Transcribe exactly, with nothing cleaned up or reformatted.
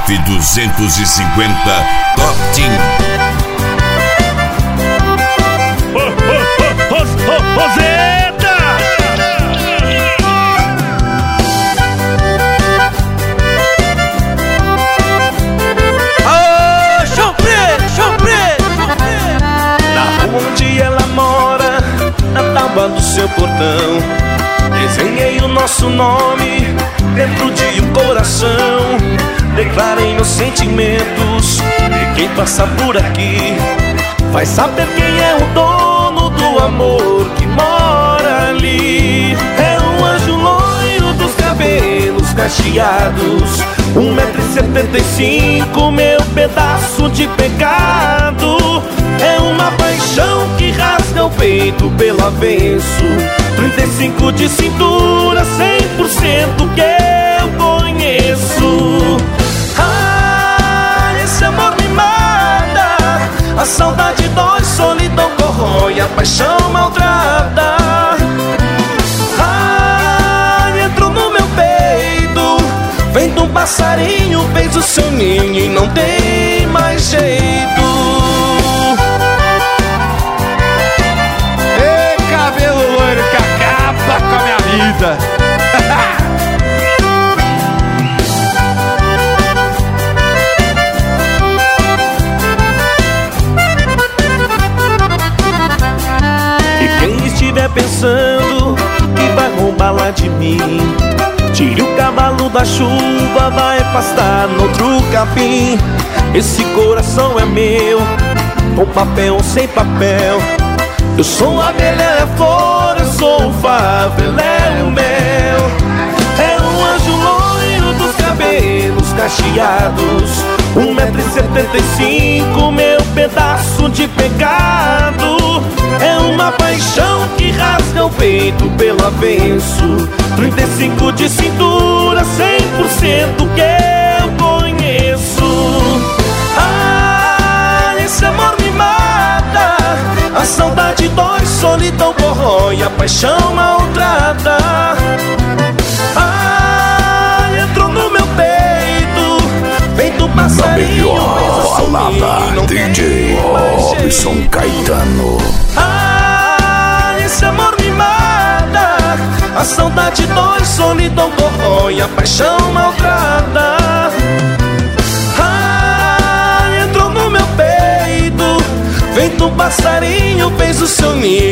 F duzentos e cinquenta Top Team. Roseta! Aô, chão preto, chão preto, chão preto. Na rua onde ela mora, na tábua do seu portão, desenhei o nosso nome dentro de um coração. Declarei meus sentimentos, e quem passa por aqui vai saber quem é o dono do amor que mora ali. É um anjo loiro dos cabelos cacheados, um metro e setenta e cinco, meu pedaço de pecado. É uma paixão que rasga o peito pelo avesso, trinta e cinco de cintura, cem por cento que eu conheço. Ah, esse amor me mata, a saudade dói, solidão corrói, a paixão maltrata. Ah, entrou no meu peito, vem de um passarinho, fez o seu ninho e não tem mais jeito. Ei, cabelo loiro que acaba com a minha vida. Quem estiver pensando que vai roubar lá de mim, tire o cavalo da chuva, vai pastar no outro capim. Esse coração é meu, com papel ou sem papel. Eu sou a abelha, é flor, eu sou o favo, ela é o mel. É um anjo loiro dos cabelos cacheados, um metro e setenta e cinco, meu pedaço de pecado. É uma paixão que rasga o peito pelo avesso, trinta e cinco de cintura, cem por cento que eu conheço. Ah, esse amor me mata, a saudade dói, solidão corrói, a paixão maltrata. Ah, entrou no meu peito, feito passarinho, Na melhor balada, D J Robson Caetano. Ah, esse amor me mata, a saudade dói, solidão corrói, a paixão maltrata. Ah, entrou no meu peito, feito um passarinho, fez o seu ninho